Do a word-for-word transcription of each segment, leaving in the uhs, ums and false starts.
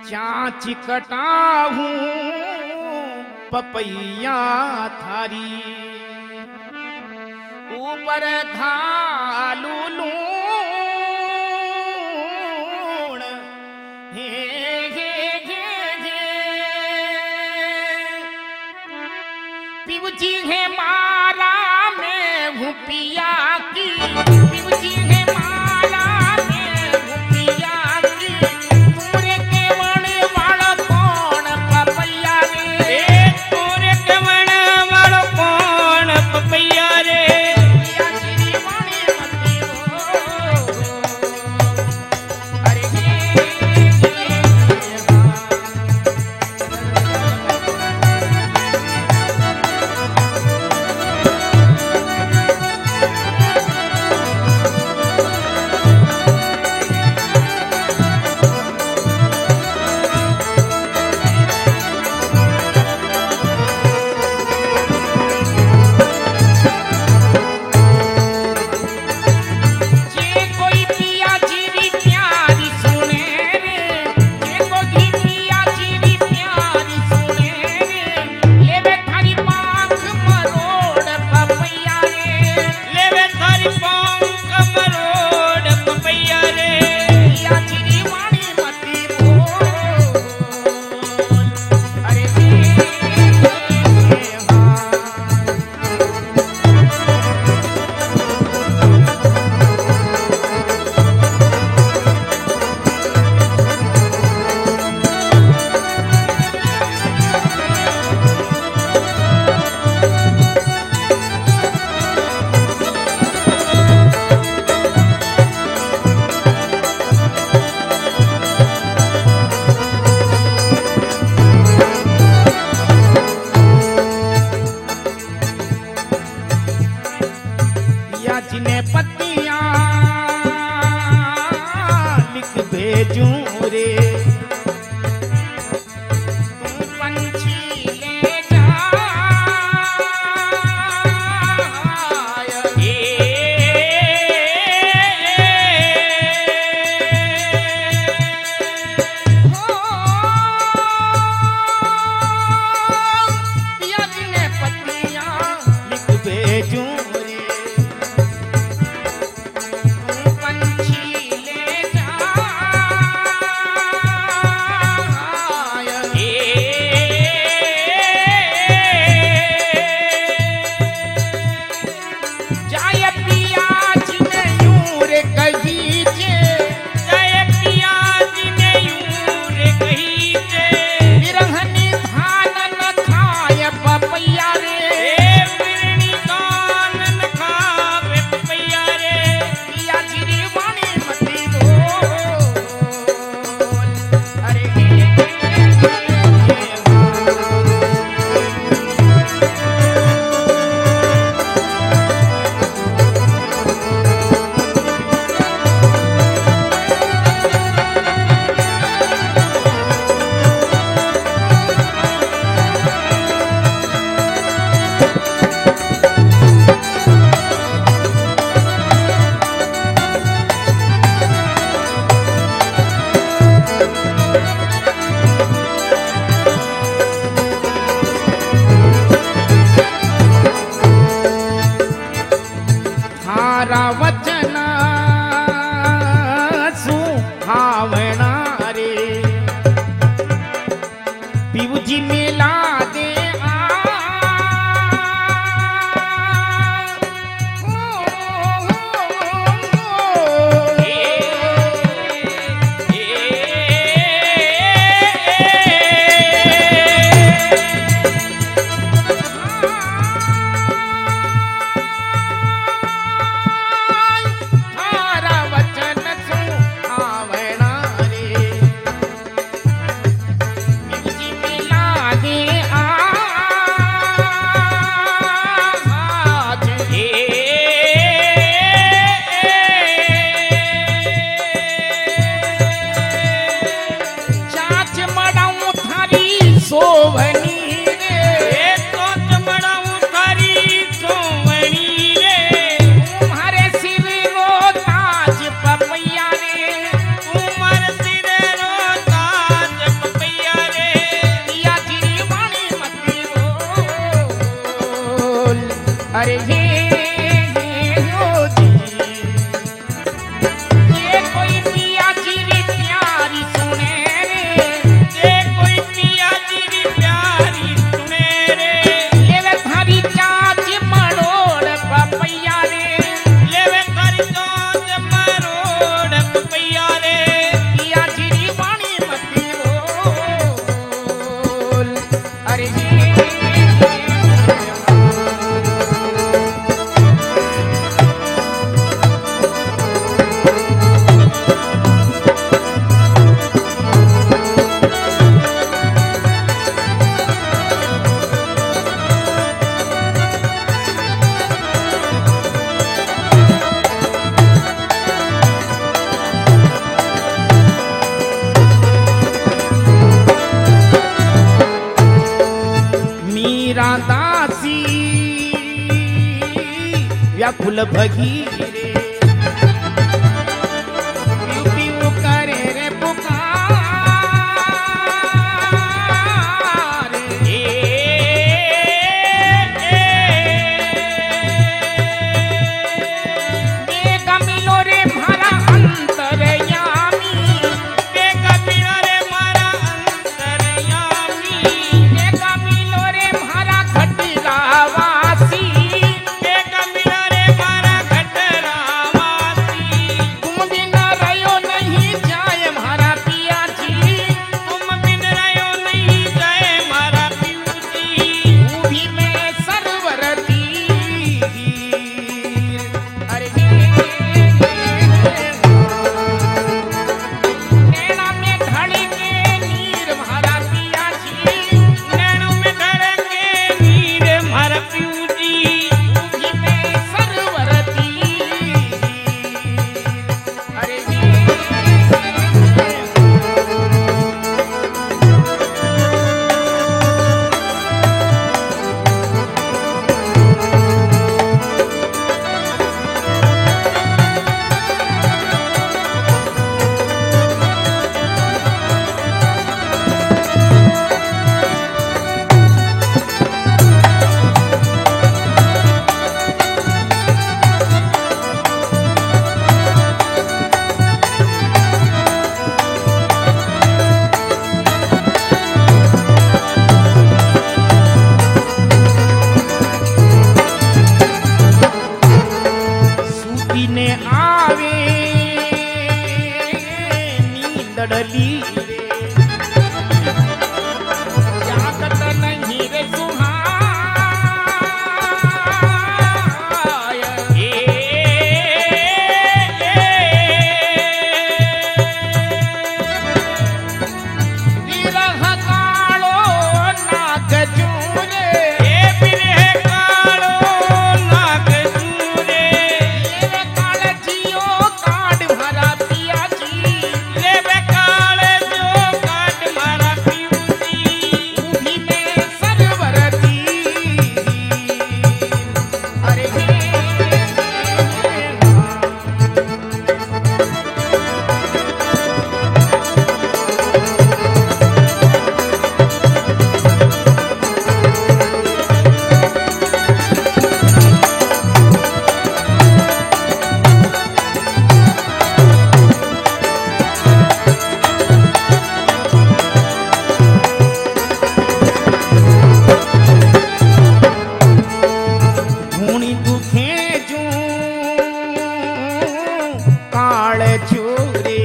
चाँच कटाहूं papaya थारी, ऊपर घालू लूण, हे हे हे हे पिवजी है मारा में हूँ पिया की, पिवजी है मारा में हूँ पिया की, तोरे के वन वाला कौन पपैया रे, तोरे के वन वाला कौन पपैया रे, पिया श्री वाणी मती हो, अरे हे हे जिन्हें पत्तियां लिख भेजूं रे, तू पंछी ले जा ए, हो या जिन्हें पत्तियां लिख भेजूं वचन सुहावना रे, पिवजी मिला दे आ, ओ, ओ, ओ, ए, ए, फूल भगीरे पीऊ पीऊ करे रे पुकार ए, ए, बेग मिलो रे मारा अंतरयामी बेग मिलो रे मारा अंतरयामी बेग मिलो रे मारा घटरावासी बेग मिलो रे मारा घटरावासी तुम बिन रहो नहीं जाए मारा पिया जी तुम बिन रहो नहीं जाए मारा पियू जी भी मैं सरवरती अरे नैना में धड़के नीर मारा पिया जी नैनों में धड़के नीर मारा पियू जी भी मैं सरवरती अरे सूती ने आवे नींदड़ली रे जागत नहीं रे सुहाय ए, ए, विरह कालो नाग चूरे ए विरह कालो नाग चूरे लेवे काल जियो काट भरा पिया जी लेवे काल जो काट भरा पियू जी भी मैं सरवरती अरे हे धूणी दुखे जू काल चूरे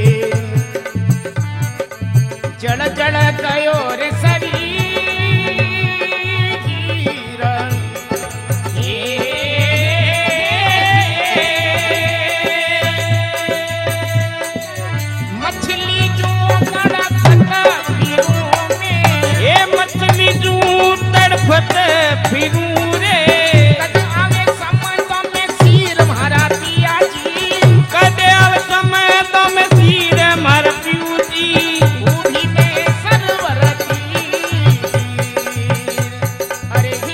जड़ जड़ गयो रे शरीर ए, मछली जो तड़पत फिरूं में ए मछली जो तड़पत फिरूं रे कद आवे समय तो मैं सिर मारा पिया जी कद आवे समय तो मैं सिर मारा पियू जी भी मैं सरवरती अरे हे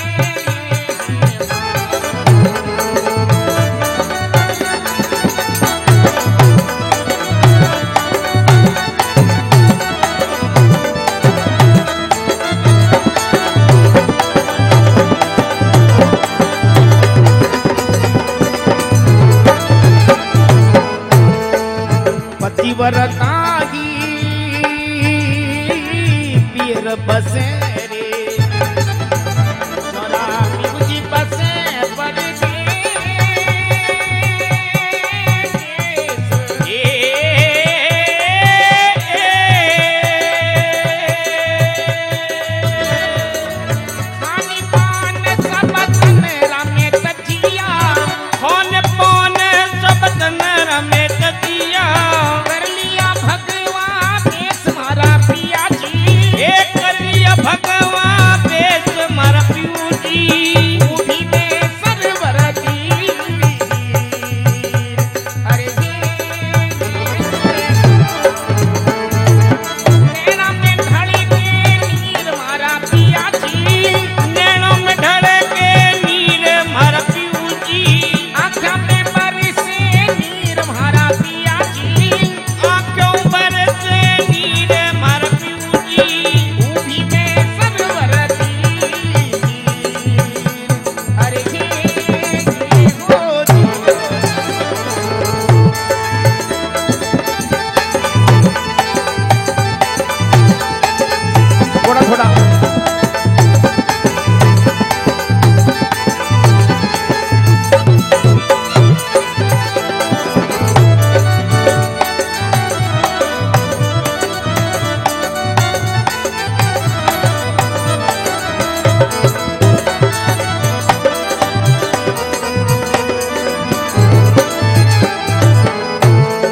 पतिवर काही पीर बसे रे छोरा पियू जी बसे परदेस ए, ए, खानी पान सब तन रमे तजिया खान पान सब तन रमे तजिया कर लिया भगवान देश मारा पिया जी ए कर लिया भगवान थोड़ा